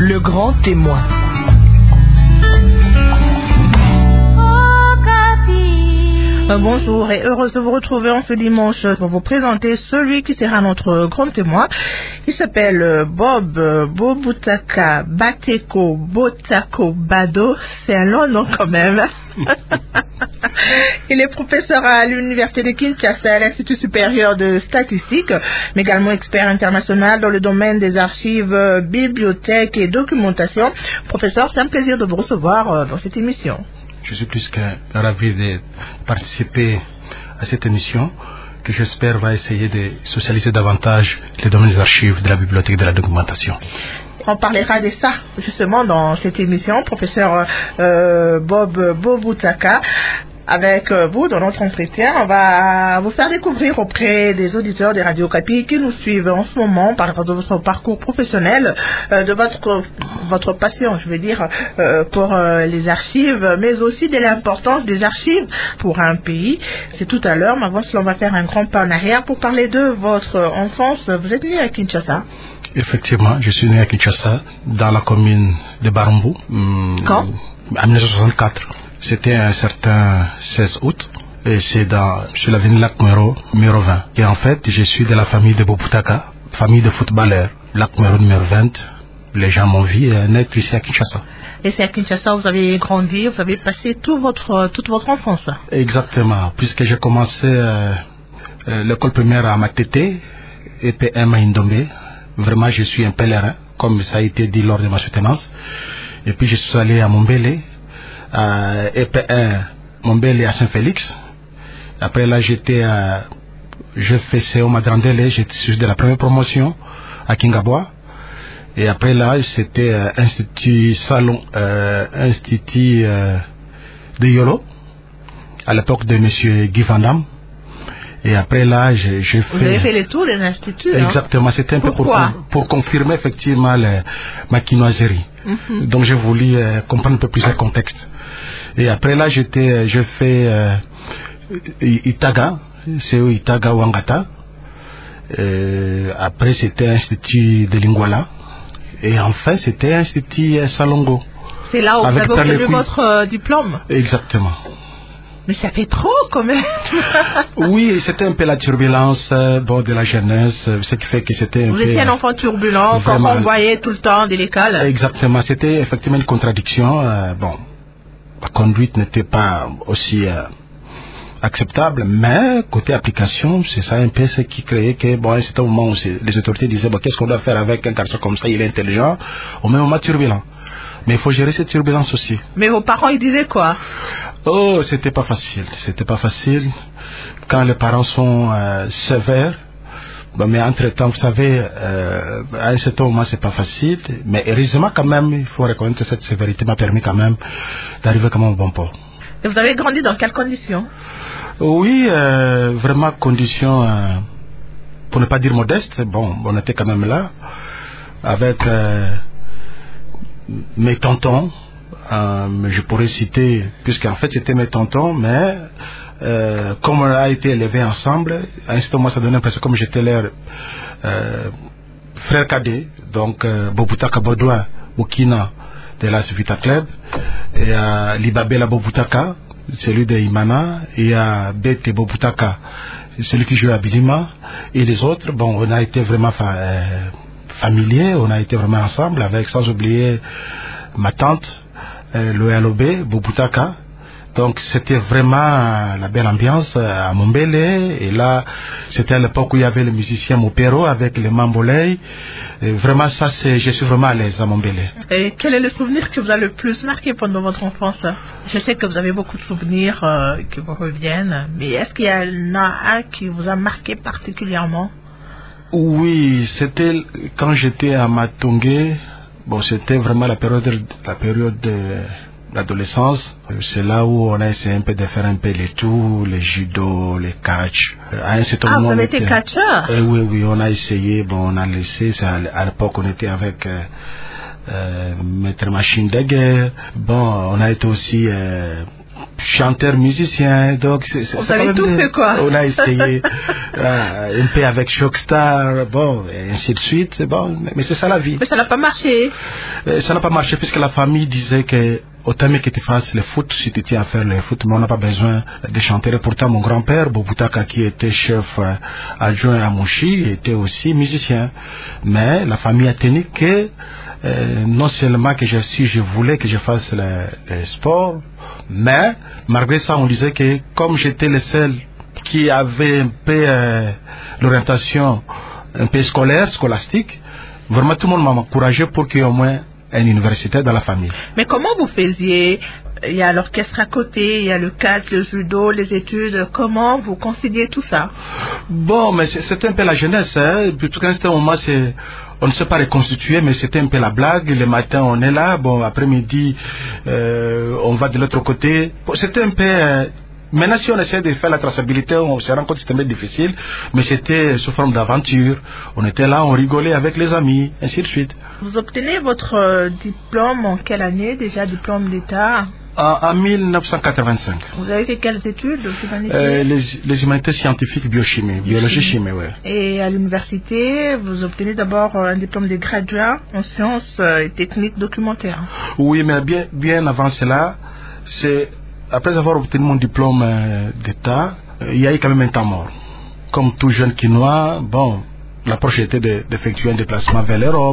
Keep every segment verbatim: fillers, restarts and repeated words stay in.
Le grand témoin. Bonjour et heureuse de vous retrouver en ce dimanche pour vous présenter celui qui sera notre grand témoin. Il s'appelle Bob Bobutaka Bateko Botako Bado. C'est un long nom quand même. Il est professeur à l'université de Kinshasa, à l'Institut supérieur de statistique, mais également expert international dans le domaine des archives, bibliothèques et documentation. Professeur, c'est un plaisir de vous recevoir dans cette émission. Je suis plus que ravi de participer à cette émission que j'espère va essayer de socialiser davantage les domaines des archives, de la bibliothèque, de la documentation. On parlera de ça justement dans cette émission, professeur euh, Bob Bobutaka. Avec vous, dans notre entretien, on va vous faire découvrir auprès des auditeurs des Radio Okapi qui nous suivent en ce moment par rapport à votre parcours professionnel, euh, de votre votre passion, je veux dire, euh, pour euh, les archives, mais aussi de l'importance des archives pour un pays. C'est tout à l'heure, mais avant cela, on va faire un grand pas en arrière pour parler de votre enfance. Vous êtes né à Kinshasa? Effectivement, je suis né à Kinshasa, dans la commune de Barumbu. Quand? En mille neuf cent soixante-quatre. C'était un certain seize août, et c'est dans, sur l'avenue Lac Mero, numéro vingt. Et en fait, je suis de la famille de Bobutaka, famille de footballeurs. Lac Mero numéro vingt, les gens m'ont vu naître ici à Kinshasa. Et c'est à Kinshasa où vous avez grandi, vous avez passé tout votre, toute votre enfance? Exactement, puisque j'ai commencé euh, euh, l'école primaire à Matete, E P M à Indombe. Vraiment, je suis un pèlerin, comme ça a été dit lors de ma soutenance. Et puis, je suis allé à Mombele, à E P un, Mombele à Saint-Félix. Après là, j'étais à, je faisais au Madrandele, j'étais de la première promotion à Kingabwa. Et après là, c'était euh, Institut Salon, euh, Institut euh, de Yolo, à l'époque de Monsieur Guy Van Damme. Et après là, je, je fais... Vous avez fait les tours des instituts, exactement, hein? c'était un peu pour, pour confirmer effectivement le, ma quinoiserie. Mm-hmm. Donc j'ai voulu euh, comprendre un peu plus le contexte. Et après là, j'étais, je fais euh, Itaga, c'est Itaga Wangata. Euh, après, c'était Institut de Lingwala. Et enfin, c'était Institut Salongo. C'est là où vous avez obtenu votre euh, diplôme? Exactement. Mais ça fait trop quand même. Oui, c'était un peu la turbulence euh, bon, de la jeunesse, ce qui fait que c'était un Vous peu... étiez un enfant turbulent, comme on voyait tout le temps de l'école. Exactement, c'était effectivement une contradiction. Euh, bon, la conduite n'était pas aussi euh, acceptable, mais côté application, c'est ça un peu ce qui créait que, bon, à un certain moment où les autorités disaient, bon, qu'est-ce qu'on doit faire avec un garçon comme ça, il est intelligent, au même moment turbulent. Mais il faut gérer cette turbulence aussi. Mais vos parents, ils disaient quoi? Oh, c'était pas facile. C'était pas facile. Quand les parents sont euh, sévères, ben, mais entre-temps, vous savez, euh, à un certain moment, c'est pas facile. Mais heureusement, quand même, il faut reconnaître que cette sévérité m'a permis quand même d'arriver quand même au bon port. Et vous avez grandi dans quelles conditions? Oui, euh, vraiment conditions, euh, pour ne pas dire modestes. Bon, on était quand même là, avec euh, mes tontons. Euh, je pourrais citer, puisqu'en fait c'était mes tontons, mais euh, comme on a été élevés ensemble, à un certain moment ça donnait l'impression comme j'étais leur euh, frère cadet, donc euh, Bobutaka Bodoua Okina de la Vita Club, et à Libabela Bobutaka, celui de Imana, et à Bete Bobutaka, celui qui joue à Bilima, et les autres, bon, on a été vraiment fa euh, familiers, on a été vraiment ensemble, avec sans oublier ma tante, Euh, le L O B, Bobutaka. Donc c'était vraiment la belle ambiance à Mombele. Et là, c'était à l'époque où il y avait le musicien Mopero avec les Mambolei. Et vraiment, ça, c'est, je suis vraiment à l'aise à Mombele. Et quel est le souvenir qui vous a le plus marqué pendant votre enfance? Je sais que vous avez beaucoup de souvenirs euh, qui vous reviennent, mais est-ce qu'il y en a un qui vous a marqué particulièrement? Oui, c'était quand j'étais à Matongé. Bon, c'était vraiment la période, la période de l'adolescence. C'est là où on a essayé un peu de faire un peu les tours, les judo, les catch. À un certain ah, moment, vous avez été catcheur? Eh oui, oui, on a essayé. Bon, on a laissé. À l'époque, on était avec euh, euh, Maître Machine de Guerre. Bon, on a été aussi euh, chanteur, musicien, donc c'est, c'est, on c'est quand même tout de, fait quoi. On a essayé euh, un peu avec Shockstar, bon, et ainsi de suite, bon, mais, mais c'est ça la vie. Mais ça n'a pas marché. Euh, ça n'a pas marché puisque la famille disait que autant mieux que tu fasses le foot si tu tiens à faire le foot, mais on n'a pas besoin de chanter. Et pourtant, mon grand-père, Bobutaka, qui était chef euh, adjoint à Mouchi, était aussi musicien. Mais la famille a tenu que euh, non seulement que je, si je voulais que je fasse le, le sport, mais malgré ça, on disait que comme j'étais le seul qui avait un peu euh, l'orientation un peu scolaire, scolastique, vraiment tout le monde m'a encouragé pour qu'il y ait au moins une université dans la famille. Mais comment vous faisiez? Il y a l'orchestre à côté, il y a le catch, le judo, les études. Comment vous conciliez tout ça? Bon, mais c'était un peu la jeunesse. Hein. Parce qu'à un certain moment, c'est, on ne s'est pas reconstitué, mais c'était un peu la blague. Le matin, on est là. Bon, après-midi, euh, on va de l'autre côté. Bon, c'était un peu... Euh, Maintenant, si on essaie de faire la traçabilité, on se rend compte que c'était difficile, mais c'était sous forme d'aventure. On était là, on rigolait avec les amis, ainsi de suite. Vous obtenez votre euh, diplôme en quelle année déjà, diplôme d'État? En, en mille neuf cent quatre-vingt-cinq. Vous avez fait quelles études aux humanités? euh, les, les humanités scientifiques, biochimie, biologie, chimie, oui. Et à l'université, vous obtenez d'abord un diplôme de graduat en sciences et techniques documentaires. Oui, mais bien, bien avant cela, c'est... Après avoir obtenu mon diplôme euh, d'État, euh, il y a eu quand même un temps mort. Comme tout jeune Quinois, bon, l'approche était de, d'effectuer un déplacement vers l'Europe,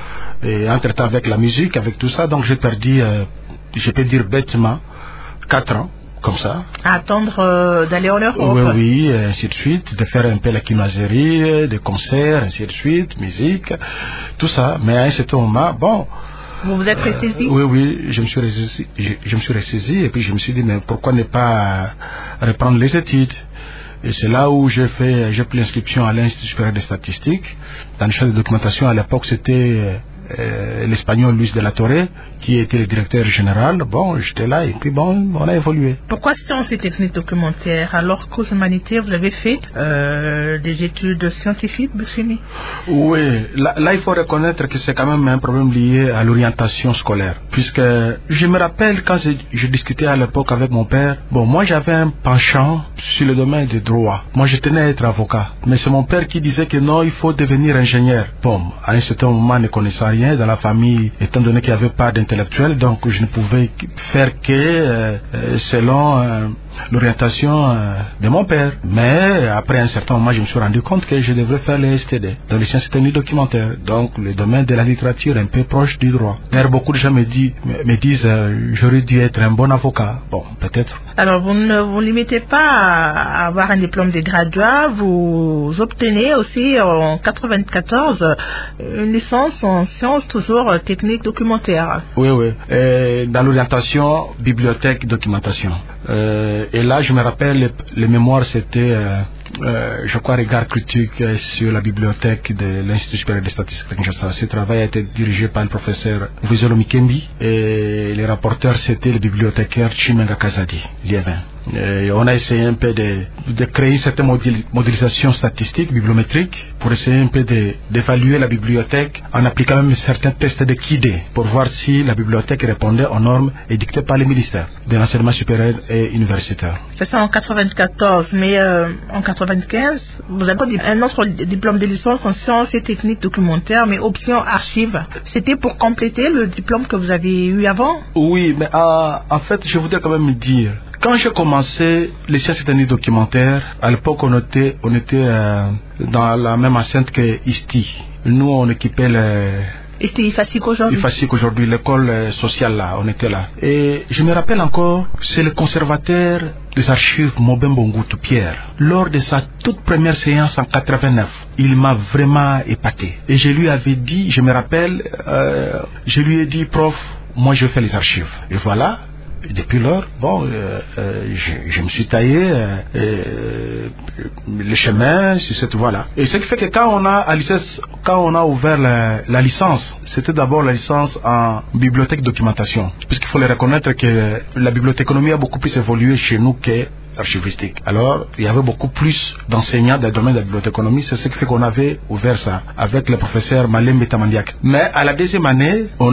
et entre-temps avec la musique, avec tout ça, donc j'ai perdu, euh, je peux dire bêtement, quatre ans, comme ça. À attendre euh, d'aller en Europe. Oui, oui, et ainsi de suite, de faire un peu la quinoiserie, des concerts, ainsi de suite, musique, tout ça. Mais à un certain moment, bon... Vous vous êtes ressaisi? euh, Oui, oui, je me suis ressaisi, je, je me suis ressaisi et puis je me suis dit, mais pourquoi ne pas reprendre les études? Et c'est là où j'ai fait, j'ai pris l'inscription à l'Institut supérieur des statistiques. Dans le champ de documentation, à l'époque, c'était euh, l'Espagnol Luis de la Torre, qui était le directeur général. Bon, j'étais là et puis bon, on a évolué. Pourquoi sciences et techniques documentaires alors qu'aux humanités, vous avez fait euh, des études scientifiques, biochimie? Oui, là, là il faut reconnaître que c'est quand même un problème lié à l'orientation scolaire. Puisque je me rappelle quand je, je discutais à l'époque avec mon père, bon, moi j'avais un penchant sur le domaine du droit. Moi je tenais à être avocat. Mais c'est mon père qui disait que non, il faut devenir ingénieur. Bon, à un certain moment, ne connaissant rien dans la famille, étant donné qu'il n'y avait pas d'intellectuel, donc je ne pouvais faire que euh, selon euh, l'orientation euh, de mon père. Mais après un certain moment, je me suis rendu compte que je devrais faire les S T D, dans les sciences techniques documentaires, donc le domaine de la littérature un peu proche du droit. D'ailleurs, beaucoup de gens me, dit, me disent euh, j'aurais dû être un bon avocat. Bon, peut-être. Alors, vous ne vous limitez pas à avoir un diplôme de graduat, vous obtenez aussi en quatre-vingt-quatorze une licence en sciences toujours techniques documentaires. Oui, oui. Et dans l'orientation bibliothèque documentation. Euh, et là, je me rappelle, les, les mémoires, c'était, euh, euh, je crois, regard critique sur la bibliothèque de l'Institut supérieur des statistiques de Kinshasa. Ce travail a été dirigé par le professeur Vizolo Mikembi et les rapporteurs, c'était le bibliothécaire Chimenga Kazadi, Liévin. Et on a essayé un peu de, de créer cette modél, modélisation statistique, bibliométrique, pour essayer un peu de, d'évaluer la bibliothèque en appliquant même certains tests de K I D pour voir si la bibliothèque répondait aux normes édictées par le ministère de l'enseignement supérieur et universitaire. C'est ça en quatre-vingt-quatorze, mais euh, en quatre-vingt-quinze, vous avez un autre diplôme de licence en sciences et techniques documentaires, mais option archives. C'était pour compléter le diplôme que vous avez eu avant? Oui, mais euh, en fait, je voudrais quand même dire, quand j'ai commencé les sciences et techniques documentaires, à l'époque on était, on était euh, dans la même enceinte que I S T I. Nous on équipait les... Et c'était I F A S I C aujourd'hui? I F A S I C aujourd'hui, l'école euh, sociale là, on était là. Et je me rappelle encore, c'est le conservateur des archives Mobembo Ngutu Pierre. Lors de sa toute première séance en quatre-vingt-neuf, il m'a vraiment épaté. Et je lui avais dit, je me rappelle, euh, je lui ai dit, prof, moi je fais les archives. Et voilà. Depuis lors, bon, euh, euh, je, je me suis taillé euh, euh, le chemin sur cette voie-là. Et ce qui fait que quand on a, à licence, quand on a ouvert la, la licence, c'était d'abord la licence en bibliothèque documentation, puisqu'il faut le reconnaître que la bibliothéconomie a beaucoup plus évolué chez nous que archivistique. Alors, il y avait beaucoup plus d'enseignants dans le domaine de la bibliothéconomie, c'est ce qui fait qu'on avait ouvert ça avec le professeur Malem Betamandiak. Mais à la deuxième année, on a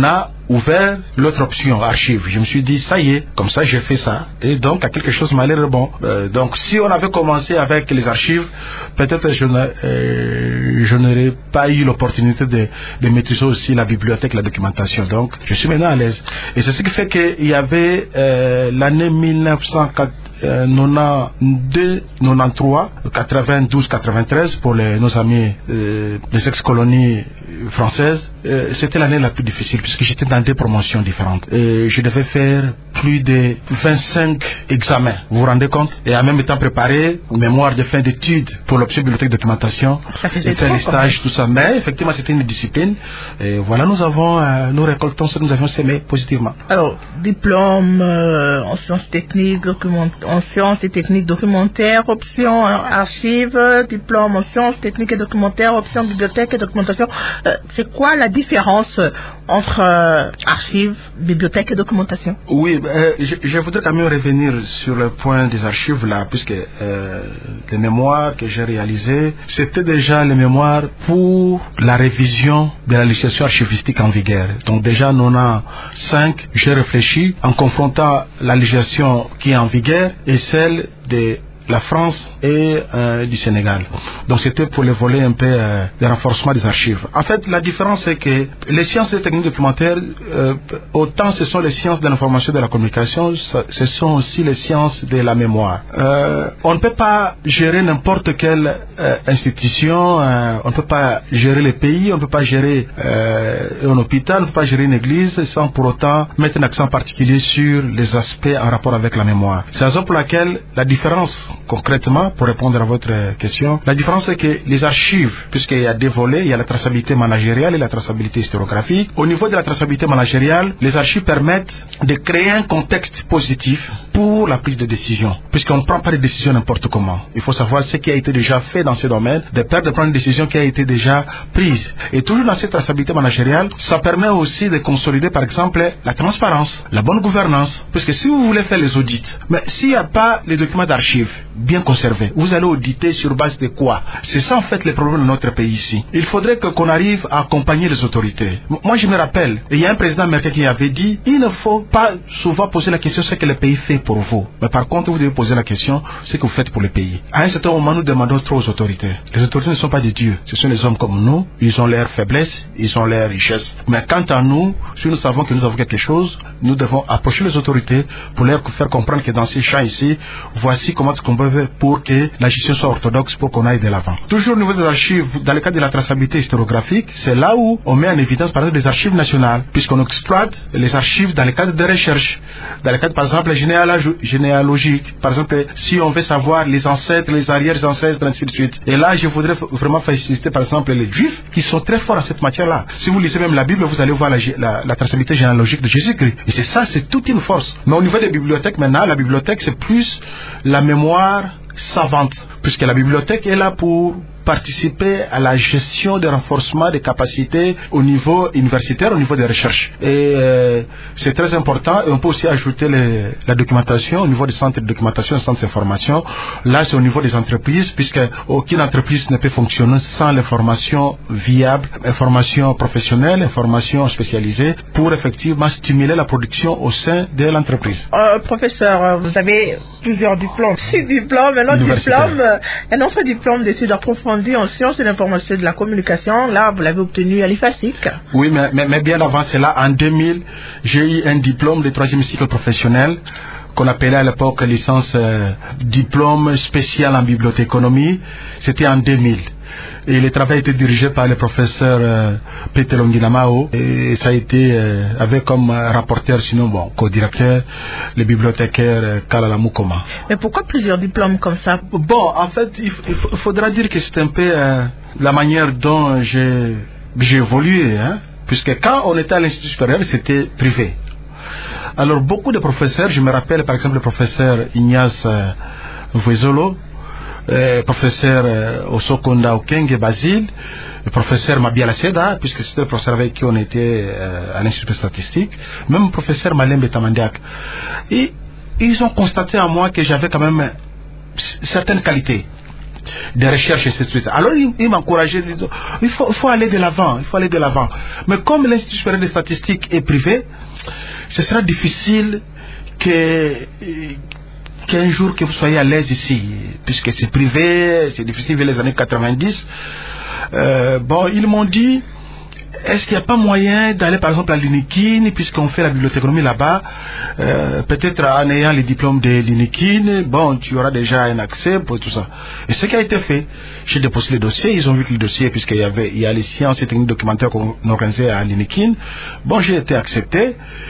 ouvert l'autre option, archive. Je me suis dit, ça y est, comme ça j'ai fait ça. Et donc, à quelque chose m'allait bon. Euh, donc, si on avait commencé avec les archives, peut-être je, euh, je n'aurais pas eu l'opportunité de, de maîtriser aussi la bibliothèque, la documentation. Donc, je suis maintenant à l'aise. Et c'est ce qui fait qu'il y avait euh, l'année mille neuf cent quatre-vingt-deux, quatre-vingt-trois, quatre-vingt-douze, quatre-vingt-treize pour les, nos amis euh, des ex-colonies françaises. Euh, c'était l'année la plus difficile puisque j'étais dans des promotions différentes. Et je devais faire plus de vingt-cinq examens. Vous vous rendez compte? Et en même temps préparer une mémoire de fin d'études pour l'option bibliothèque documentation. Et faire les stages, tout ça. Mais effectivement, c'était une discipline. Et voilà, nous avons, euh, nous récoltons ce que nous avions semé positivement. Alors, diplôme euh, en sciences techniques, documentaires, en sciences et techniques documentaires, option archives, diplôme en sciences techniques et documentaires, option bibliothèque et documentation. Euh, c'est quoi la différence entre euh, archives, bibliothèque et documentation? Oui, euh, je, je voudrais quand même revenir sur le point des archives là, puisque euh, les mémoires que j'ai réalisées, c'était déjà les mémoires pour la révision de la législation archivistique en vigueur. Donc déjà en quatre-vingt-cinq, j'ai réfléchi en confrontant la législation qui est en vigueur et celle de la France et euh, du Sénégal. Donc c'était pour le volet un peu euh, de renforcement des archives. En fait, la différence c'est que les sciences et techniques documentaires, euh, autant ce sont les sciences de l'information et de la communication, ce sont aussi les sciences de la mémoire. Euh, on ne peut pas gérer n'importe quelle euh, institution, euh, on ne peut pas gérer les pays, on ne peut pas gérer euh, un hôpital, on ne peut pas gérer une église sans pour autant mettre un accent particulier sur les aspects en rapport avec la mémoire. C'est la raison pour laquelle la différence concrètement, pour répondre à votre question, la différence est que les archives, puisqu'il y a deux volets, il y a la traçabilité managériale et la traçabilité historiographique. Au niveau de la traçabilité managériale, les archives permettent de créer un contexte positif pour la prise de décision, puisqu'on ne prend pas de décision n'importe comment. Il faut savoir ce qui a été déjà fait dans ce domaine, de perdre de prendre une décision qui a été déjà prise. Et toujours dans cette traçabilité managériale, ça permet aussi de consolider, par exemple, la transparence, la bonne gouvernance, puisque si vous voulez faire les audits, mais s'il n'y a pas les documents d'archives bien conservés, vous allez auditer sur base de quoi? C'est ça en fait le problème de notre pays ici. Il faudrait que qu'on arrive à accompagner les autorités. Moi je me rappelle, il y a un président américain qui avait dit, il ne faut pas souvent poser la question ce que le pays fait pour vous, mais par contre vous devez poser la question ce que vous faites pour le pays. À un certain moment nous demandons trop aux autorités. Les autorités ne sont pas des dieux, ce sont les hommes comme nous, ils ont leurs faiblesses, ils ont leurs richesses. Mais quant à nous, si nous savons que nous avons quelque chose, nous devons approcher les autorités pour leur faire comprendre que dans ces champs ici, voici comment est-ce qu'on peut faire pour que la gestion soit orthodoxe, pour qu'on aille de l'avant. Toujours au niveau des archives, dans le cadre de la traçabilité historiographique, c'est là où on met en évidence par exemple les archives nationales, puisqu'on exploite les archives dans le cadre de recherche, dans le cadre par exemple généalogique, par exemple si on veut savoir les ancêtres, les arrière-ancêtres, ainsi de suite. Et là je voudrais vraiment féliciter par exemple les juifs qui sont très forts à cette matière-là. Si vous lisez même la Bible, vous allez voir la, la, la traçabilité généalogique de Jésus-Christ. Et c'est ça, c'est toute une force. Mais au niveau des bibliothèques maintenant, la bibliothèque c'est plus la mémoire savante, puisque la bibliothèque est là pour participer à la gestion de renforcement des capacités au niveau universitaire, au niveau des recherches. Et euh, c'est très important. Et on peut aussi ajouter les, la documentation au niveau des centres de documentation et des centres d'information. Là, c'est au niveau des entreprises, puisque aucune entreprise ne peut fonctionner sans l'information viable, information professionnelle, information spécialisée, pour effectivement stimuler la production au sein de l'entreprise. Euh, professeur, vous avez plusieurs diplômes. Six diplômes, un autre diplôme, un autre diplôme d'études approfondies en sciences de l'information et de la communication. Là, vous l'avez obtenu à l'I F A S I C. Oui, mais, mais, mais bien avant cela, en deux mille, j'ai eu un diplôme de troisième cycle professionnel qu'on appelait à l'époque licence euh, diplôme spécial en bibliothéconomie. C'était en deux mille. Et le travail a été dirigé par le professeur euh, Peter Longinamao, et ça a été euh, avec comme euh, rapporteur, sinon bon, co-directeur, le bibliothécaire euh, Kalala Mukoma. Mais pourquoi plusieurs diplômes comme ça? Bon, en fait, il, il, il faudra dire que c'est un peu euh, la manière dont j'ai, j'ai évolué, hein, puisque quand on était à l'Institut supérieur, c'était privé. Alors beaucoup de professeurs, je me rappelle par exemple le professeur Ignace euh, Vuezolo, Euh, professeur euh, Osokonda Okenge Basile, le professeur Mabia Laceda, puisque c'était le professeur avec qui on était euh, à l'Institut statistique, même le professeur Malembe Tamandiak. Et ils ont constaté en moi que j'avais quand même certaines qualités. des recherches et ainsi de suite. Alors il, il m'encourageait, il faut, il faut aller de l'avant, il faut aller de l'avant. Mais comme l'Institut supérieur des statistiques est privé, ce sera difficile que qu'un jour que vous soyez à l'aise ici, puisque c'est privé, c'est difficile vers les années quatre-vingt-dix. Euh, bon, ils m'ont dit, est-ce qu'il n'y a pas moyen d'aller par exemple à l'Unikin, puisqu'on fait la bibliothéconomie là-bas, euh, peut-être en ayant les diplômes de l'Unikin, bon, tu auras déjà un accès pour tout ça. Et ce qui a été fait, j'ai déposé le dossier, ils ont vu que le dossier, puisqu'il y avait, il y a les sciences et techniques documentaires qu'on organisait à l'Unikin, bon, j'ai été accepté,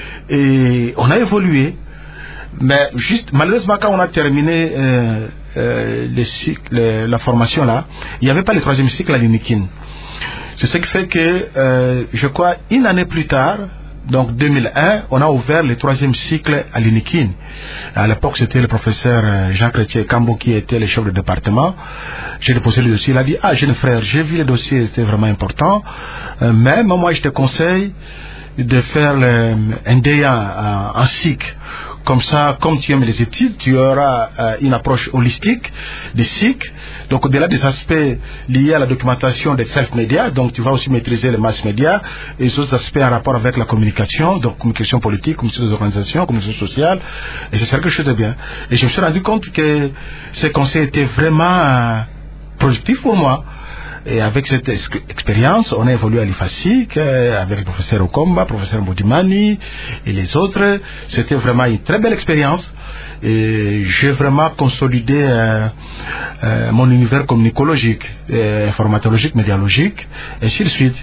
et on a évolué, mais juste, malheureusement, quand on a terminé euh, euh, les cycles, les, la formation là, il n'y avait pas le troisième cycle à l'Unikin. C'est ce qui fait que, euh, je crois, une année plus tard, donc deux mille un, on a ouvert le troisième cycle à l'Unikin. À l'époque, c'était le professeur Jean-Chrétien Cambo qui était le chef de département. J'ai déposé le dossier, il a dit, ah, jeune frère, j'ai vu le dossier, c'était vraiment important, euh, mais moi, je te conseille de faire le, un D A en, en cycle. Comme ça, comme tu aimes les études, tu auras euh, une approche holistique des cycles. Donc, au-delà des aspects liés à la documentation des self-médias, donc tu vas aussi maîtriser les mass médias et les autres aspects en rapport avec la communication, donc communication politique, communication des organisations, communication sociale. Et c'est quelque chose de bien. Et je me suis rendu compte que ces conseils étaient vraiment euh, productifs pour moi. Et avec cette expérience, on a évolué à l'I F A S I C, euh, avec le professeur Okomba, le professeur Mbodimani et les autres. C'était vraiment une très belle expérience. Et j'ai vraiment consolidé euh, euh, mon univers communicologique, euh, informatologique, médialogique, et ainsi de suite.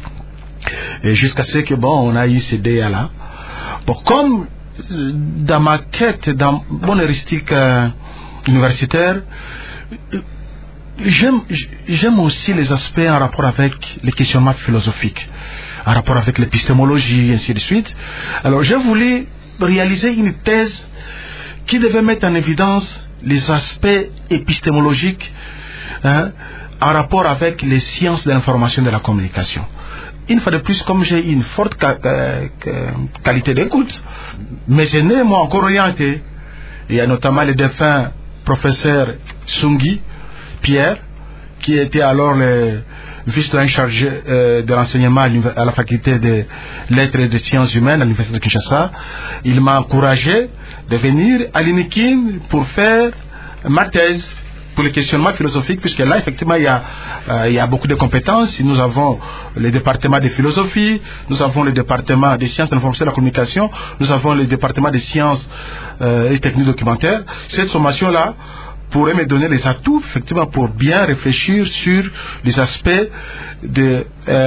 Et jusqu'à ce que, bon, on a eu ces D A là. Bon, comme euh, dans ma quête, dans mon heuristique euh, universitaire, euh, J'aime, j'aime aussi les aspects en rapport avec les questionnements philosophiques, en rapport avec l'épistémologie, et ainsi de suite. Alors, j'ai voulu réaliser une thèse qui devait mettre en évidence les aspects épistémologiques hein, en rapport avec les sciences de l'information et de la communication. Une fois de plus, comme j'ai une forte ca- ca- qualité d'écoute, mes aînés m'ont encore orienté. Il y a notamment le défunt professeur Sungi Pierre, qui était alors le vice-doyen chargé euh, de l'enseignement à la faculté des lettres et des sciences humaines à l'université de Kinshasa. Il m'a encouragé de venir à l'Unikin pour faire ma thèse pour le questionnement philosophique, puisque là, effectivement, il y a, euh, il y a beaucoup de compétences. Nous avons le département de philosophie, nous avons le département des sciences de l'information et de la communication, nous avons le département des sciences euh, et techniques documentaires. Cette sommation-là pourrait me donner les atouts, effectivement, pour bien réfléchir sur les aspects de,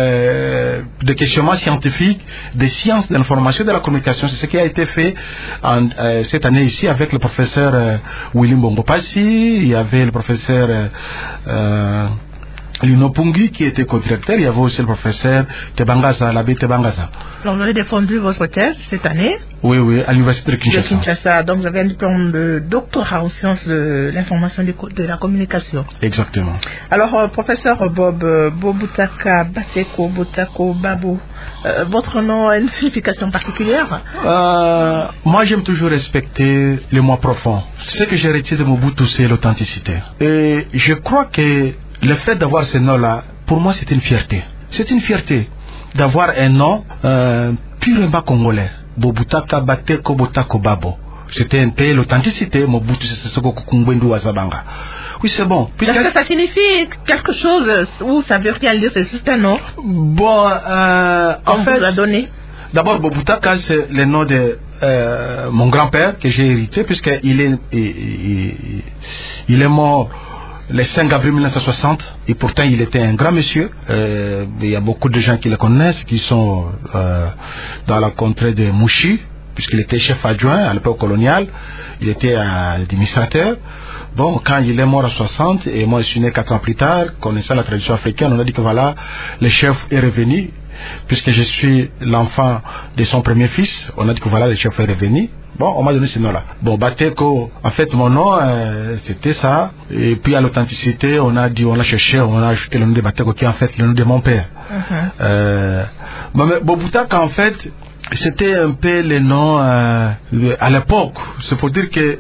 euh, de questionnement scientifique des sciences de l'information et de la communication. C'est ce qui a été fait en, euh, cette année ici avec le professeur euh, William Bongopassi, il y avait le professeur euh, euh, Lino Pungi qui était co-directeur, il y avait aussi le professeur Tebangaza, l'abbé Tebangaza. Alors vous avez défendu votre thèse cette année? Oui, oui, à l'université de Kinshasa. De Kinshasa. Donc vous avez un diplôme de doctorat aux sciences de l'information et de la communication. Exactement. Alors euh, professeur Bob euh, Bobutaka Bateko Botako Babo, euh, votre nom a une signification particulière? euh, Moi j'aime toujours respecter le moi profond. Ce que j'ai retiré de Mobutu, c'est l'authenticité. Et je crois que le fait d'avoir ce nom-là, pour moi, c'est une fierté. C'est une fierté d'avoir un nom euh, purement congolais. Bobutaka Bateko Botako Babo. C'était un peu l'authenticité. Mobutu Sese Kungwendu Wazabanga. Oui, c'est bon. Est-ce que ça signifie quelque chose ou ça veut rien dire, c'est juste un nom? Bon, euh, en fait, l'a donné. D'abord, Bobutaka, c'est le nom de euh, mon grand-père que j'ai hérité, puisqu'il est, il, il, il est mort le cinq avril mille neuf cent soixante, et pourtant il était un grand monsieur. Euh, il y a beaucoup de gens qui le connaissent, qui sont euh, dans la contrée de Mouchi, puisqu'il était chef adjoint à l'époque coloniale, il était euh, administrateur. Bon, quand il est mort à soixante, et moi je suis né quatre ans plus tard, connaissant la tradition africaine, on a dit que voilà, le chef est revenu, puisque je suis l'enfant de son premier fils, on a dit que voilà, le chef est revenu. Bon, on m'a donné ce nom-là. Bon, Bateko, en fait, mon nom, euh, c'était ça. Et puis, à l'authenticité, on a dit, on l'a cherché, on a ajouté le nom de Bateko, qui est en fait le nom de mon père. Uh-huh. euh, mais Bobutaka, en fait, c'était un peu le nom, euh, à l'époque. C'est pour dire que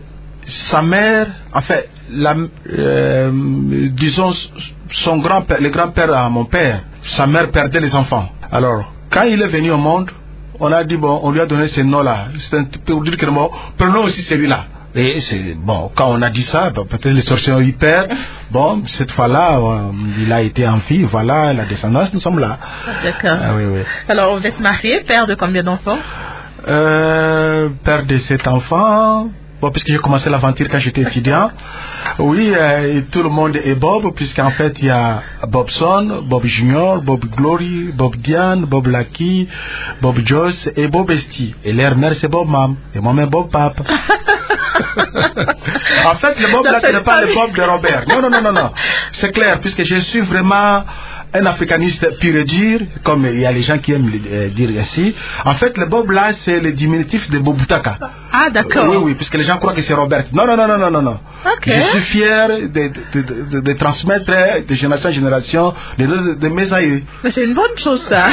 sa mère, en fait, la, euh, disons, son grand-père, le grand-père à mon père, sa mère perdait les enfants. Alors, quand il est venu au monde, on a dit, bon, on lui a donné ce nom-là. C'est un peu pour dire que, bon, prenons aussi celui-là. Et c'est, bon, quand on a dit ça, peut-être les sorciers ont eu peur. Bon, cette fois-là, euh, il a été en fille, voilà, la descendance, nous sommes là. D'accord. Ah, oui, oui. Alors, vous êtes marié, père de combien d'enfants? euh, Père de sept enfants. Bon, puisque j'ai commencé l'aventure quand j'étais étudiant. Oui, euh, et tout le monde est Bob, puisqu'en fait, il y a Bobson, Bob Junior, Bob Glory, Bob Diane, Bob Lucky, Bob Joyce et Bob Esti. Et leur mère, c'est Bob Mam. Et moi-même, Bob Pape. En fait, le Bob là, ce n'est pas le Bob de Robert. Non, non, non, non, non. C'est clair, puisque je suis vraiment un africaniste pur et dur, comme il y a les gens qui aiment euh, dire ainsi. En fait, le Bob là, c'est le diminutif de Bobutaka. Ah, d'accord. Oui, oui, puisque les gens croient que c'est Robert. Non, non, non, non, non, non, non. Okay. Je suis fier de, de, de, de, de transmettre de génération en génération les deux de, de mes aïeux. Mais c'est une bonne chose, ça.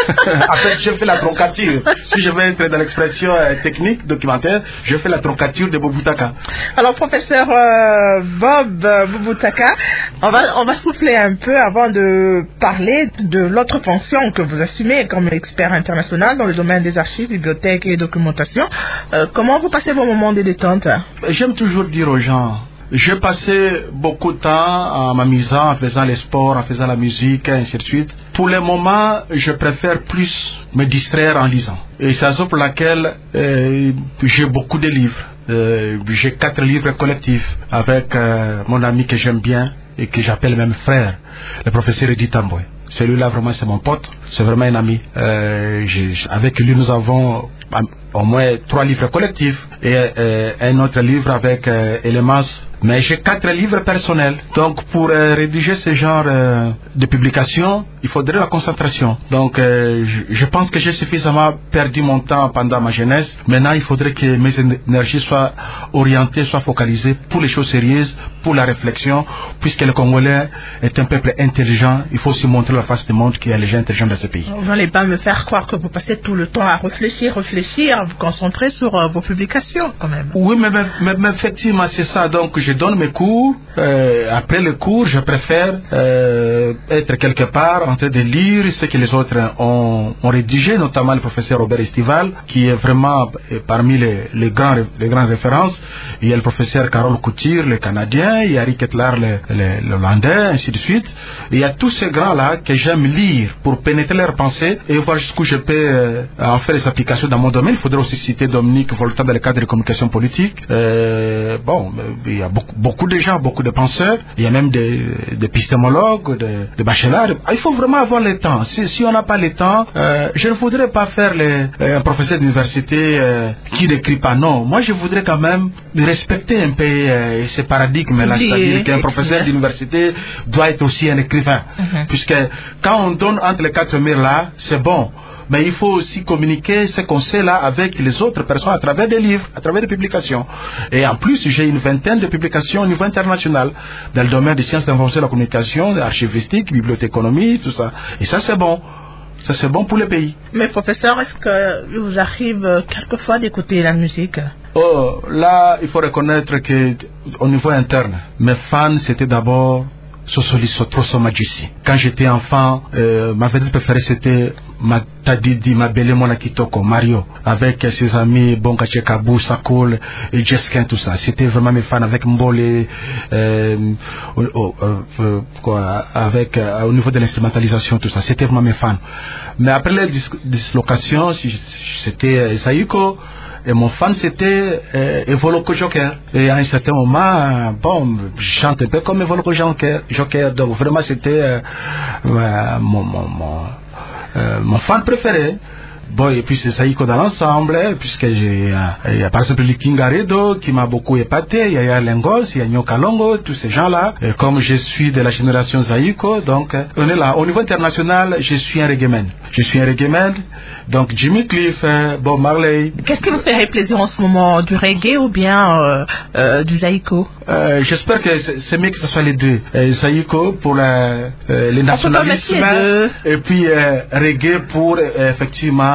En fait, je fais la troncature. Si je veux être dans l'expression euh, technique, documentaire, je fais la troncature de Bobutaka. Alors, professeur euh, Bob euh, Bobutaka, on va, on va souffler un peu avant de parler de l'autre fonction que vous assumez comme expert international dans le domaine des archives, bibliothèques et documentation. Euh, comment vous passez vos moments de détente? J'aime toujours dire aux gens, j'ai passé beaucoup de temps en m'amusant, en faisant les sports, en faisant la musique, et ainsi de suite. Pour le moment, je préfère plus me distraire en lisant. Et c'est la raison pour laquelle euh, j'ai beaucoup de livres. Euh, j'ai quatre livres collectifs avec euh, mon ami que j'aime bien et que j'appelle même frère, le professeur Edith Tamboué. Celui-là, vraiment, c'est mon pote, c'est vraiment un ami. Euh, avec lui, nous avons au moins trois livres collectifs et euh, un autre livre avec euh, Elements. Mais j'ai quatre livres personnels. Donc, pour euh, rédiger ce genre euh, de publication, il faudrait la concentration. Donc, euh, je, je pense que j'ai suffisamment perdu mon temps pendant ma jeunesse. Maintenant, il faudrait que mes énergies soient orientées, soient focalisées pour les choses sérieuses, pour la réflexion, puisque le Congolais est un peuple intelligent. Il faut aussi montrer la face du monde qu'il y a les gens intelligents dans ce pays. Vous n'allez pas me faire croire que vous passez tout le temps à réfléchir, réfléchir, à vous concentrer sur euh, vos publications, quand même. Oui, mais, mais, mais effectivement, c'est ça. Donc, je donne mes cours. Euh, après le cours, je préfère euh, être quelque part en train de lire ce que les autres ont, ont rédigé, notamment le professeur Robert Estival, qui est vraiment parmi les, les, grands, les grandes références. Il y a le professeur Carole Couture, le Canadien, il y a Rick Etlar, le, le, le Hollandais, ainsi de suite. Il y a tous ces grands-là que j'aime lire pour pénétrer leurs pensées et voir jusqu'où je peux euh, en faire les applications dans mon domaine. Il faudrait aussi citer Dominique Volta dans le cadre de communication politique. Euh, bon, il y a beaucoup, beaucoup de gens, beaucoup de penseurs. Il y a même des, des épistémologues, des, des bachelors. Il faut vraiment avoir le temps. Si, si on n'a pas le temps, euh, je ne voudrais pas faire les, euh, un professeur d'université euh, qui n'écrit pas. Non, moi je voudrais quand même respecter un peu euh, ce paradigme-là, c'est-à-dire qu'un professeur d'université doit être aussi un écrivain. Mm-hmm. Puisque quand on donne entre les quatre murs là, c'est bon. Mais il faut aussi communiquer ce qu'on sait là avec les autres personnes à travers des livres, à travers des publications. Et en plus, j'ai une vingtaine de publications au niveau international dans le domaine des sciences de l'information et de la communication, archivistique, bibliothéconomie, tout ça. Et ça, c'est bon. Ça, c'est bon pour le pays. Mais professeur, est-ce que vous arrive quelquefois d'écouter la musique? Oh, là, il faut reconnaître que au niveau interne, mes fans, c'était d'abord Sosoli Sotroso Majussi. Quand j'étais enfant, euh, ma vedette préférée c'était Matadidi Mabele Mona Kitoko, Mario, avec ses amis Bongache Kabou, Sakoul et Jeskin, tout ça. C'était vraiment mes fans avec Mbole, euh, oh, euh, quoi, avec, euh, au niveau de l'instrumentalisation, tout ça. C'était vraiment mes fans. Mais après les dis dislocations, c'était euh, Saïko. Et mon fan c'était euh, Evoloko Joker. Et à un certain moment, bon, je chante un peu comme Evoloko Joker. Joker. Donc vraiment c'était euh, euh, mon, mon, mon, euh, mon fan préféré. Bon, et puis c'est Saïko dans l'ensemble, puisque j'ai, il y a par exemple le Kingaredo qui m'a beaucoup épaté, il y a Lengos, il y a Nyoka Longo, tous ces gens-là. Et comme je suis de la génération Saïko, donc on est là. Au niveau international, je suis un reggaeman. Je suis un reggaeman, donc Jimmy Cliff, Bob Marley. Qu'est-ce qui vous ferait plaisir en ce moment, du reggae ou bien euh, euh, du Saïko? euh, J'espère que c'est mieux que ce soit les deux. Euh, Saïko pour la, euh, le nationalisme, et puis euh, reggae pour euh, effectivement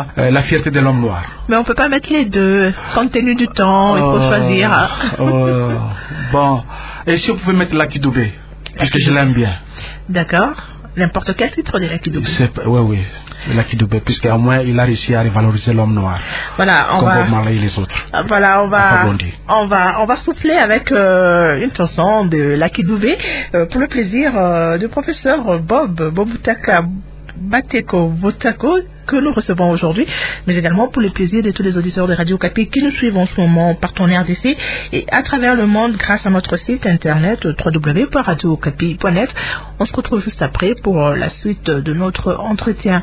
vraiment euh, la fierté de l'homme noir. Mais on peut pas mettre les deux. Compte tenu du temps, il faut Euh, choisir. euh, bon, et si on pouvait mettre Lucky Dubé, puisque je l'aime bien. D'accord. N'importe quel titre de Lucky Dubé. C'est, oui, oui, Lucky Dubé, puisqu'au moins il a réussi à revaloriser l'homme noir. Voilà, on comme va. Bob Marley et les autres. Voilà, on va, Rebondi. on va, on va souffler avec euh, une chanson de Lucky Dubé euh, pour le plaisir euh, du professeur Bob Bobutaka Bateko Botako que nous recevons aujourd'hui, mais également pour le plaisir de tous les auditeurs de Radio Okapi qui nous suivent en ce moment partout en R D C et à travers le monde grâce à notre site internet w w w point radio okapi point net. On se retrouve juste après pour la suite de notre entretien.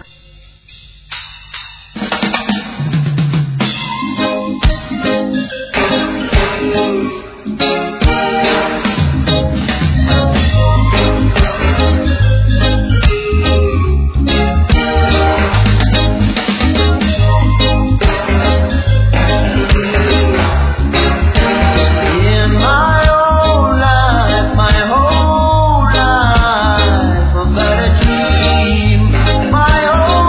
My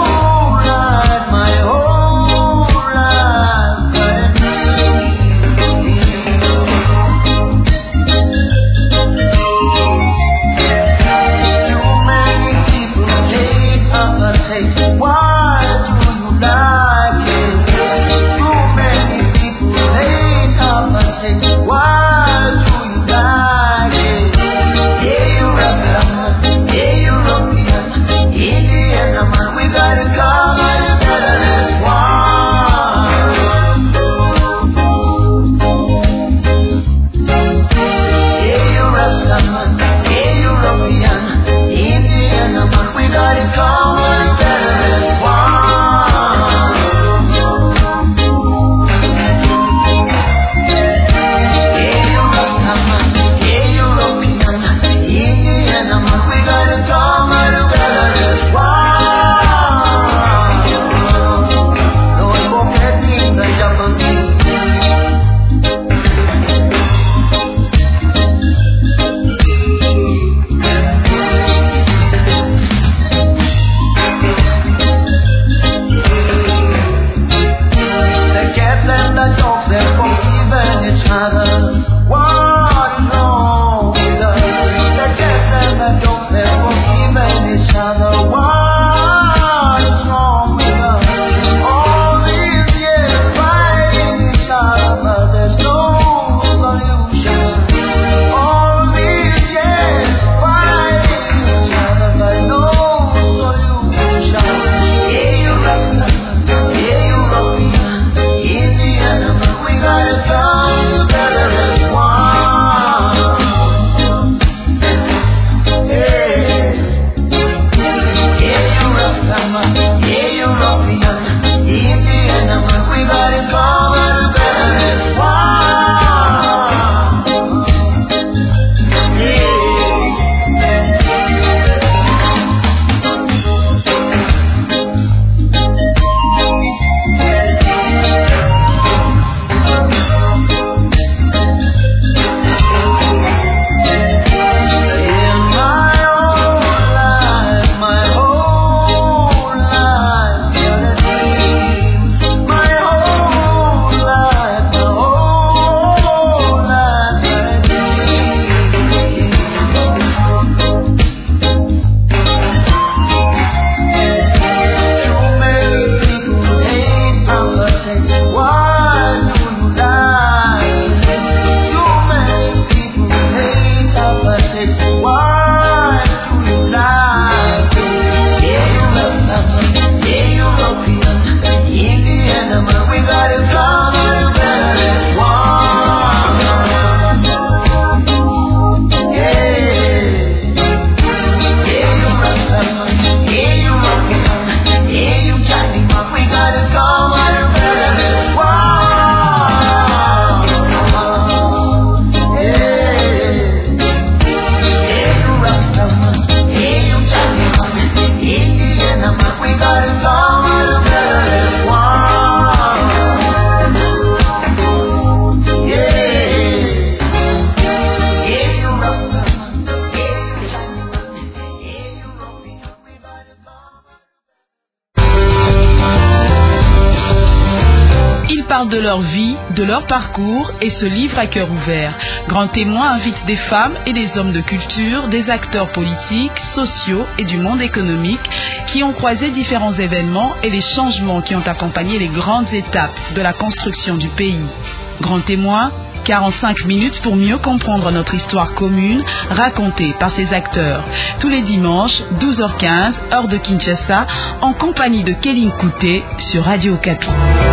Ils parlent de leur vie, de leur parcours et se livrent à cœur ouvert. Grand Témoin invite des femmes et des hommes de culture, des acteurs politiques, sociaux et du monde économique qui ont croisé différents événements et les changements qui ont accompagné les grandes étapes de la construction du pays. Grand Témoin, quarante-cinq minutes pour mieux comprendre notre histoire commune, racontée par ses acteurs. Tous les dimanches, douze heures quinze, heure de Kinshasa, en compagnie de Kéline Kouté sur Radio Okapi.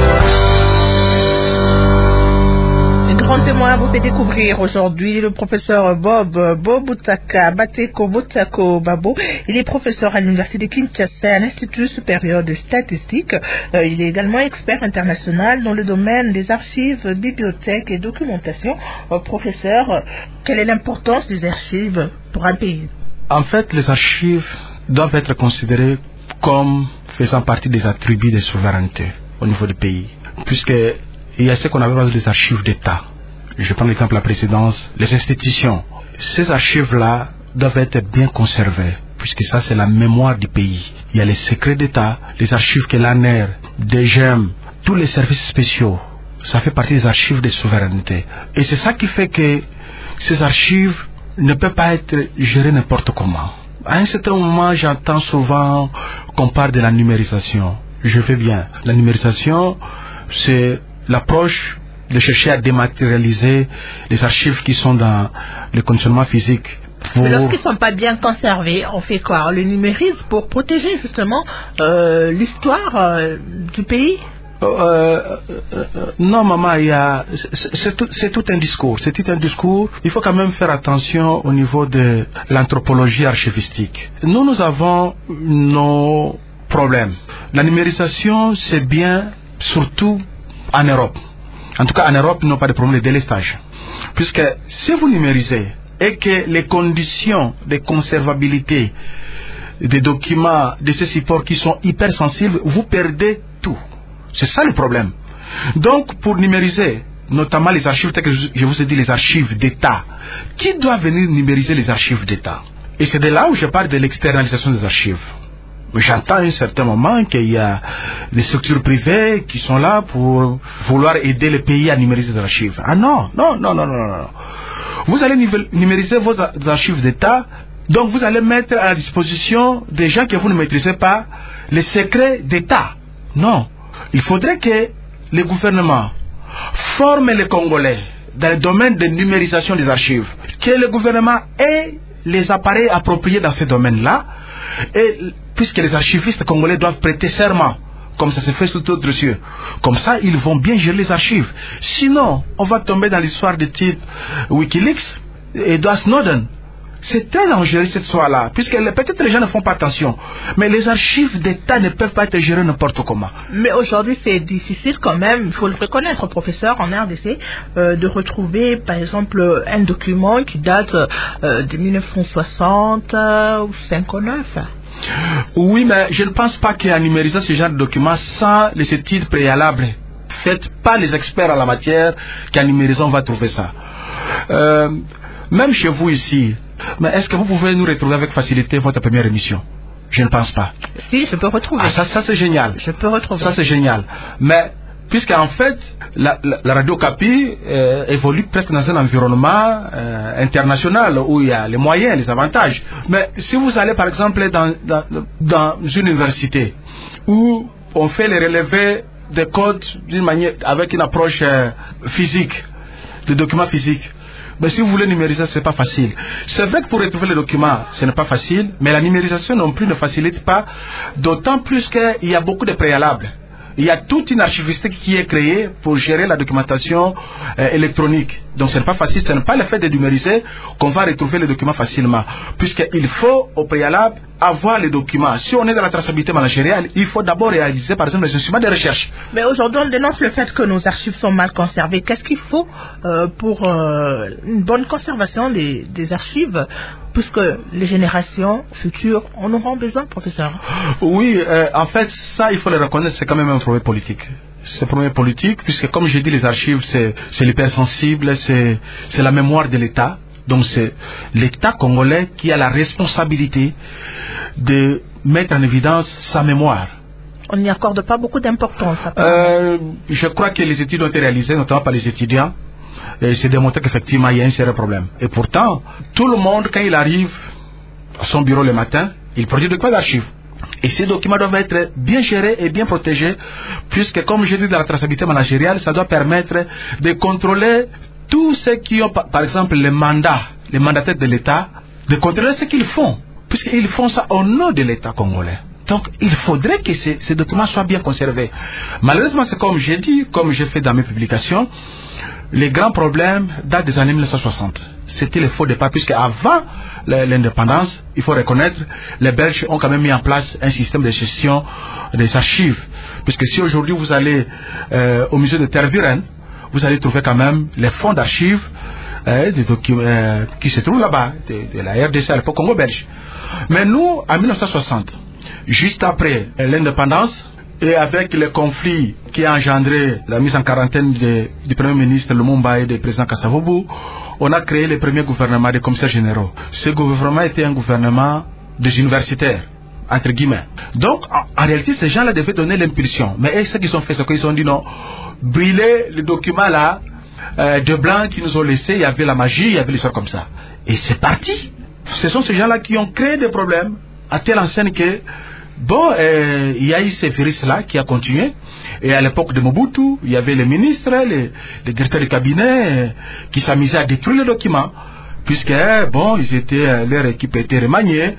Grand Témoin vous fait découvrir aujourd'hui le professeur Bob Bobutaka Bateko Botako Babo. Il est professeur à l'université de Kinshasa, à l'Institut supérieur de statistique. Euh, il est également expert international dans le domaine des archives, bibliothèques et documentation. Euh, professeur, euh, quelle est l'importance des archives pour un pays? En fait, les archives doivent être considérées comme faisant partie des attributs de souveraineté au niveau du pays, puisque il y a ce qu'on appelle des archives d'État. Je prends l'exemple de la présidence, les institutions. Ces archives-là doivent être bien conservées, puisque ça c'est la mémoire du pays. Il y a les secrets d'État, les archives que l'A N E R, D G E M, tous les services spéciaux. Ça fait partie des archives de souveraineté. Et c'est ça qui fait que ces archives ne peuvent pas être gérées n'importe comment. À un certain moment, j'entends souvent qu'on parle de la numérisation. Je fais bien. La numérisation, c'est l'approche de chercher à dématérialiser les archives qui sont dans le conditionnement physique. Pour... Mais lorsqu'ils ne sont pas bien conservés, on fait quoi? On les numérise pour protéger justement euh, l'histoire euh, du pays? euh, euh, euh, Non, maman, il y a... c'est tout, c'est tout un discours. C'est tout un discours. Il faut quand même faire attention au niveau de l'anthropologie archivistique. Nous, nous avons nos problèmes. La numérisation, c'est bien, surtout en Europe. En tout cas, en Europe, ils n'ont pas de problème de délestage. Puisque si vous numérisez et que les conditions de conservabilité des documents, de ces supports qui sont hyper sensibles, vous perdez tout. C'est ça le problème. Donc, pour numériser, notamment les archives, que je vous ai dit, les archives d'État, qui doit venir numériser les archives d'État? Et c'est de là où je parle de l'externalisation des archives. J'entends à un certain moment qu'il y a des structures privées qui sont là pour vouloir aider le pays à numériser des archives. Ah non, non, non, non, non, non. Vous allez numériser vos archives d'État, donc vous allez mettre à la disposition des gens que vous ne maîtrisez pas les secrets d'État. Non. Il faudrait que le gouvernement forme les Congolais dans le domaine de numérisation des archives, que le gouvernement ait les appareils appropriés dans ce domaine-là, et puisque les archivistes congolais doivent prêter serment, comme ça se fait sous d'autres cieux. Comme ça, ils vont bien gérer les archives. Sinon, on va tomber dans l'histoire de type Wikileaks et Edward Snowden. C'est très dangereux cette histoire-là, puisque peut-être les gens ne font pas attention. Mais les archives d'État ne peuvent pas être gérées n'importe comment. Mais aujourd'hui, c'est difficile quand même, il faut le reconnaître, professeur, en R D C, euh, de retrouver, par exemple, un document qui date euh, de mille neuf cent soixante euh, ou cinquante-neuf. Oui, mais je ne pense pas qu'il y a numérisé ce genre de documents sans les études préalables faites par les experts en la matière, qu'en numérisant, on va trouver ça. Euh, même chez vous ici, mais est-ce que vous pouvez nous retrouver avec facilité votre première émission? Je ne pense pas. Si, je peux retrouver. Ah, ça, ça c'est génial. Je peux retrouver. Ça c'est génial. Mais puisqu'en fait, la, la, la Radio Okapi euh, évolue presque dans un environnement euh, international où il y a les moyens, les avantages. Mais si vous allez par exemple dans, dans, dans une université où on fait les relevés des codes d'une manière, avec une approche euh, physique, de documents physiques, mais si vous voulez numériser, ce n'est pas facile. C'est vrai que pour retrouver les documents, ce n'est pas facile, mais la numérisation non plus ne facilite pas, d'autant plus qu'il y a beaucoup de préalables. Il y a toute une archivistique qui est créée pour gérer la documentation euh, électronique. Donc ce n'est pas facile, ce n'est pas le fait de numériser qu'on va retrouver les documents facilement. Puisqu'il faut au préalable avoir les documents. Si on est dans la traçabilité managériale, il faut d'abord réaliser par exemple les instruments de recherche. Mais aujourd'hui on dénonce le fait que nos archives sont mal conservées. Qu'est-ce qu'il faut euh, pour euh, une bonne conservation des, des archives, puisque les générations futures en auront besoin, professeur? Oui, euh, en fait ça il faut le reconnaître, c'est quand même un problème politique. C'est un problème politique, puisque comme j'ai dit, les archives c'est l'hypersensible, c'est la mémoire de l'État. Donc c'est l'État congolais qui a la responsabilité de mettre en évidence sa mémoire. on n'y accorde pas beaucoup d'importance. euh, Je crois que les études ont été réalisées, notamment par les étudiants, et c'est démontré qu'effectivement il y a un sérieux problème. Et pourtant, tout le monde, quand il arrive à son bureau le matin, il produit des documents d'archives. Et ces documents doivent être bien gérés et bien protégés, puisque, comme je dis dans la traçabilité managériale, ça doit permettre de contrôler tous ceux qui ont, par exemple, les mandats, les mandataires de l'État, de contrôler ce qu'ils font, puisqu'ils font ça au nom de l'État congolais. Donc, il faudrait que ces, ces documents soient bien conservés. Malheureusement, c'est comme j'ai dit, comme j'ai fait dans mes publications, les grands problèmes datent des années mille neuf cent soixante. C'était le faux départ, puisque avant l'indépendance, il faut reconnaître, les Belges ont quand même mis en place un système de gestion des archives. Puisque si aujourd'hui vous allez euh, au musée de Tervuren, vous allez trouver quand même les fonds d'archives euh, des documents euh, qui se trouvent là-bas, de, de la R D C à l'époque Congo-Belge. Mais nous, en mille neuf cent soixante, juste après l'indépendance, et avec le conflit qui a engendré la mise en quarantaine de, du Premier ministre Lumumba et du président Kasavubu, on a créé le premier gouvernement des commissaires généraux. Ce gouvernement était un gouvernement des universitaires, entre guillemets. Donc, en, en réalité, ces gens-là devaient donner l'impulsion. Mais ce qu'ils ont fait, c'est qu'ils ont dit non, brûler le document là, euh, de blancs qui nous ont laissé, il y avait la magie, il y avait l'histoire comme ça. Et c'est parti. Ce sont ces gens-là qui ont créé des problèmes, à telle enseigne que bon, euh, il y a eu ces virus-là qui a continué. Et à l'époque de Mobutu, il y avait les ministres, les, les directeurs de cabinet euh, qui s'amusaient à détruire les documents. Puisque, euh, bon, ils étaient, euh, leur équipe était remaniée.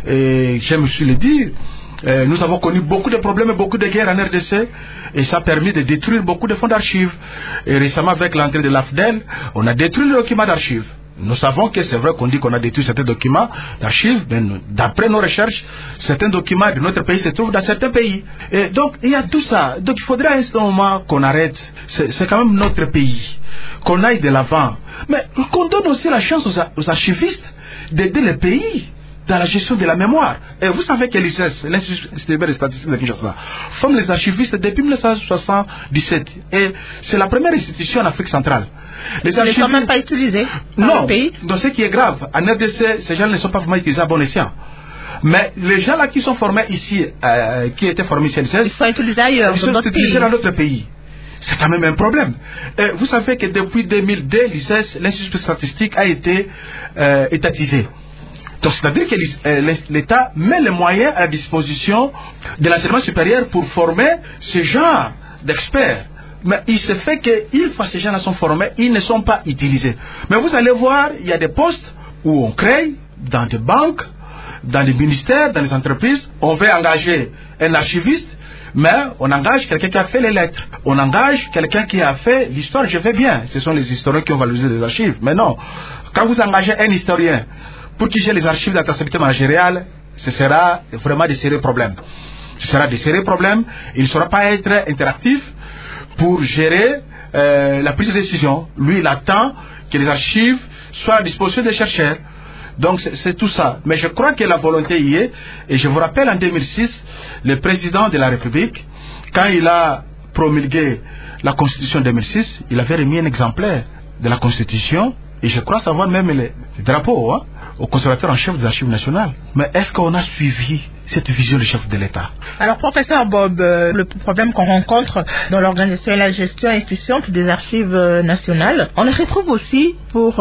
Et je me suis le dit, euh, nous avons connu beaucoup de problèmes et beaucoup de guerres en R D C. Et ça a permis de détruire beaucoup de fonds d'archives. Et récemment, avec l'entrée de l'A F D E L, on a détruit les documents d'archives. Nous savons que c'est vrai qu'on dit qu'on a détruit certains documents d'archives, mais d'après nos recherches, certains documents de notre pays se trouvent dans certains pays. Et donc, il y a tout ça. Donc, il faudrait à un moment qu'on arrête. C'est quand même notre pays. Qu'on aille de l'avant. Mais qu'on donne aussi la chance aux, aux archivistes d'aider le pays dans la gestion de la mémoire. Et vous savez que l'I C E S, l'Institut des statistiques de Kinshasa, forme les archivistes depuis mille neuf cent soixante-dix-sept. Et c'est la première institution en Afrique centrale. Les archives ne sont même pas utilisées dans non, le pays. Donc ce qui est grave, en R D C, ces gens ne sont pas vraiment utilisés à bon escient. Mais les gens là qui sont formés ici, euh, qui étaient formés ici à l'I C E S, ils sont utilisés ailleurs, ils sont utilisés dans d'autres pays. C'est quand même un problème. Et vous savez que depuis deux mille deux, l'I C E S, l'Institut statistique, a été euh, étatisé. Donc c'est-à-dire que l'État met les moyens à la disposition de l'enseignement supérieur pour former ce genre d'experts. Mais il se fait qu'une fois ces gens-là sont formés, ils ne sont pas utilisés. Mais vous allez voir, il y a des postes où on crée, dans des banques, dans les ministères, dans les entreprises, on veut engager un archiviste, mais on engage quelqu'un qui a fait les lettres. On engage quelqu'un qui a fait l'histoire, je fais bien. Ce sont les historiens qui ont valorisé les archives. Mais non, quand vous engagez un historien pour qu'il gère les archives de la traçabilité managériale, ce sera vraiment des sérieux problèmes. Ce sera des sérieux problèmes. Il ne saura pas être interactif pour gérer euh, la prise de décision. Lui, il attend que les archives soient à la disposition des chercheurs. Donc, c'est tout ça. Mais je crois que la volonté y est. Et je vous rappelle, en deux mille six, le président de la République, quand il a promulgué la Constitution de deux mille six, il avait remis un exemplaire de la Constitution. Et je crois savoir même les drapeaux, hein, au conservateur en chef des archives nationales. Mais est-ce qu'on a suivi cette vision du chef de l'État? Alors, professeur Bob, euh, le problème qu'on rencontre dans l'organisation et la gestion efficiente des archives euh, nationales, on le retrouve aussi pour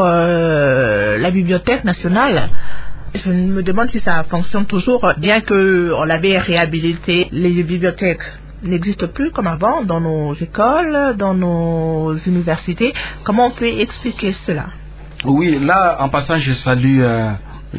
euh, la Bibliothèque nationale. Je me demande si ça fonctionne toujours, bien qu'on l'avait réhabilité. Les bibliothèques n'existent plus comme avant dans nos écoles, dans nos universités. Comment on peut expliquer cela? Oui, là, en passant, je salue euh,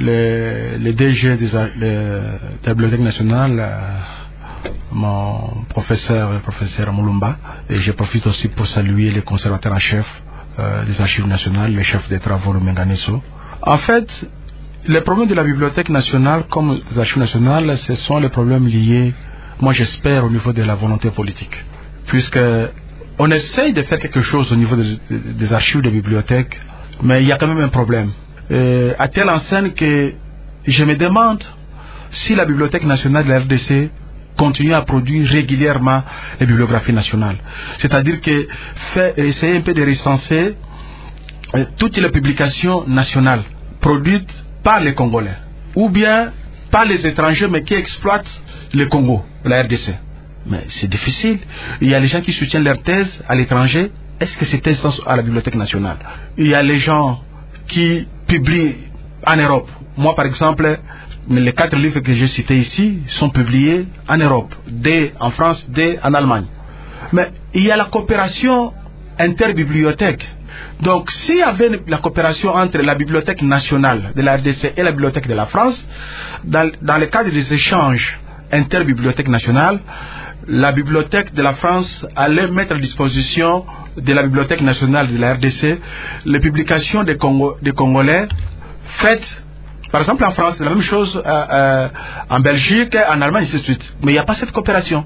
le, le D G des, de, de la Bibliothèque nationale, euh, mon professeur, le professeur Moulumba, et je profite aussi pour saluer les conservateurs en chef euh, des archives nationales, le chef des travaux, le Menganeso. En fait, les problèmes de la Bibliothèque nationale, comme des archives nationales, ce sont les problèmes liés, moi j'espère, au niveau de la volonté politique. Puisque on essaye de faire quelque chose au niveau des, des archives de bibliothèques, mais il y a quand même un problème. Euh, à telle enseigne que je me demande si la Bibliothèque nationale de la R D C continue à produire régulièrement les bibliographies nationales. C'est-à-dire que fait, essayer un peu de recenser euh, toutes les publications nationales produites par les Congolais ou bien par les étrangers mais qui exploitent le Congo, la R D C. Mais c'est difficile. Il y a les gens qui soutiennent leur thèse à l'étranger. Est-ce que ces thèses sont à la Bibliothèque nationale? Il y a les gens qui publient en Europe. Moi, par exemple, les quatre livres que j'ai cités ici sont publiés en Europe, des en France, des en Allemagne. Mais il y a la coopération interbibliothèque. Donc, s'il y avait la coopération entre la Bibliothèque nationale de la R D C et la Bibliothèque de la France, dans, dans le cadre des échanges interbibliothèque nationale, la Bibliothèque de la France allait mettre à disposition de la Bibliothèque nationale de la R D C les publications des, Congo, des Congolais faites, par exemple en France, c'est la même chose euh, euh, en Belgique, en Allemagne, et ainsi de suite. Mais il n'y a pas cette coopération.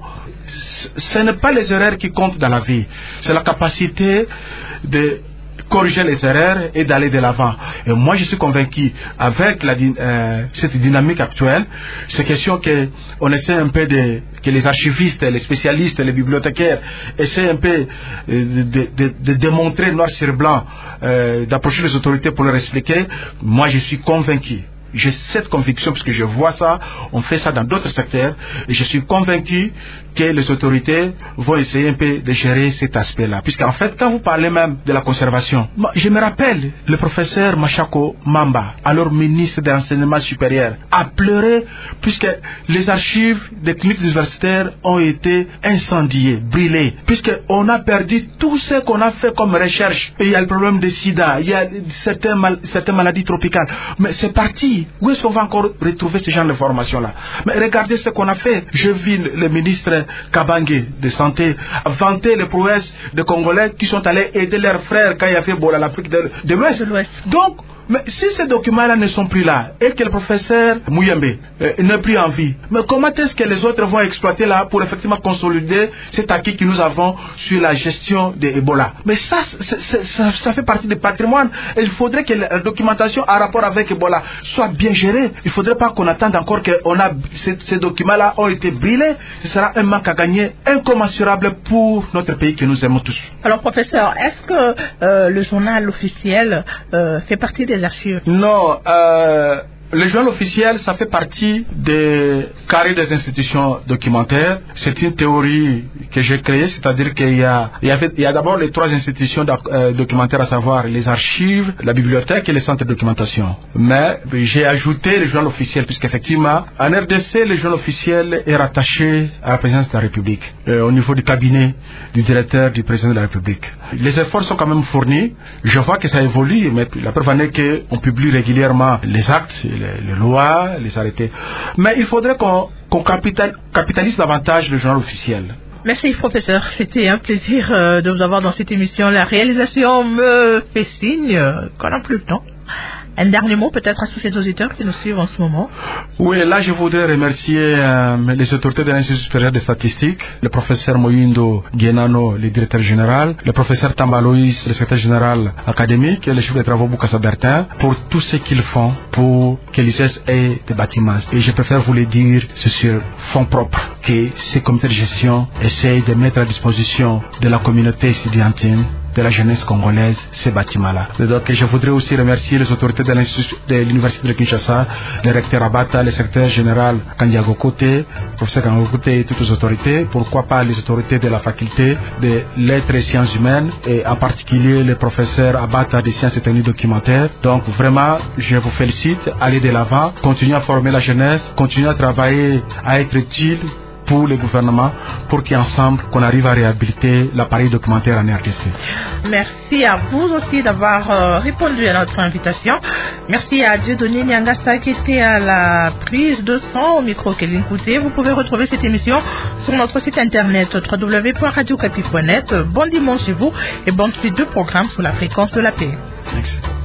Ce n'est pas les erreurs qui comptent dans la vie, c'est la capacité de corriger les erreurs et d'aller de l'avant. Et moi, je suis convaincu, avec la, euh, cette dynamique actuelle, c'est question qu'on essaie un peu de, que les archivistes, les spécialistes, les bibliothécaires essaient un peu de, de, de, de démontrer noir sur blanc, euh, d'approcher les autorités pour leur expliquer. Moi, je suis convaincu. J'ai cette conviction parce que je vois ça, on fait ça dans d'autres secteurs et je suis convaincu que les autorités vont essayer un peu de gérer cet aspect-là. Puisqu'en fait, quand vous parlez même de la conservation, je me rappelle le professeur Machako Mamba, alors ministre de l'enseignement supérieur, a pleuré puisque les archives des cliniques universitaires ont été incendiées, brûlées, puisqu'on a perdu tout ce qu'on a fait comme recherche. Et il y a le problème de sida, il y a certaines, mal, certaines maladies tropicales, mais c'est parti. Où est-ce qu'on va encore retrouver ce genre d'informations-là? Mais regardez ce qu'on a fait. Je vis le ministre Kabange de Santé vanter les prouesses des Congolais qui sont allés aider leurs frères quand il y avait Ebola à l'Afrique de, de l'Ouest. Donc, mais si ces documents-là ne sont plus là et que le professeur Mouyembe euh, n'est plus en vie, mais comment est-ce que les autres vont exploiter là pour effectivement consolider cet acquis que nous avons sur la gestion de Ebola? Mais ça, c'est, c'est, ça, ça fait partie du patrimoine. Et il faudrait que la documentation en rapport avec Ebola soit bien gérée. Il ne faudrait pas qu'on attende encore que on a, ces, ces documents-là ont été brûlés. Ce sera un manque à gagner incommensurable pour notre pays que nous aimons tous. Alors, professeur, est-ce que euh, le journal officiel euh, fait partie des archives? Non, euh, le journal officiel, ça fait partie des carrés des institutions documentaires. C'est une théorie que j'ai créée, c'est-à-dire qu'il y a, il y a, il y a d'abord les trois institutions euh, documentaires, à savoir les archives, la bibliothèque et les centres de documentation. Mais j'ai ajouté le journal officiel, puisqu'effectivement, en R D C, le journal officiel est rattaché à la présidence de la République, euh, au niveau du cabinet du directeur du président de la République. Les efforts sont quand même fournis. Je vois que ça évolue, mais la preuve en est qu'on publie régulièrement les actes, les, les lois, les arrêtés. Mais il faudrait qu'on, qu'on capital, capitalise davantage le journal officiel. Merci, professeur. C'était un plaisir euh, de vous avoir dans cette émission. La réalisation me fait signe euh, qu'on n'a plus le temps. Un dernier mot peut-être à tous ces auditeurs qui nous suivent en ce moment. Oui, là je voudrais remercier euh, les autorités de l'Institut supérieur des statistiques, le professeur Moyindo Guénano, le directeur général, le professeur Tambaloïs, le secrétaire général académique, et le chef de travaux Boukassa Bertin, pour tout ce qu'ils font pour que l'I C E S ait des bâtiments. Et je préfère vous le dire, c'est sur fonds propres que ces comités de gestion essayent de mettre à disposition de la communauté étudiantine, de la jeunesse congolaise, ces bâtiments-là. Donc, je voudrais aussi remercier les autorités de l'Institut de l'Université de Kinshasa, le recteur Abata, le secrétaire général Kandiago Kote, le professeur Kandiago Kote et toutes les autorités. Pourquoi pas les autorités de la faculté de lettres et sciences humaines, et en particulier le professeur Abata des sciences et techniques documentaires. Donc, vraiment, je vous félicite. Allez de l'avant, continuez à former la jeunesse, continuez à travailler, à être utile pour le gouvernement, pour qu'ensemble, qu'on arrive à réhabiliter l'appareil documentaire en R D C. Merci à vous aussi d'avoir euh, répondu à notre invitation. Merci à Dieudonné Nyangasa qui était à la prise de son au micro Kéline Kouté. Vous pouvez retrouver cette émission sur notre site internet w w w point radio capi point net. Bon dimanche chez vous et bonne suite de programmes sous la fréquence de la paix. Merci.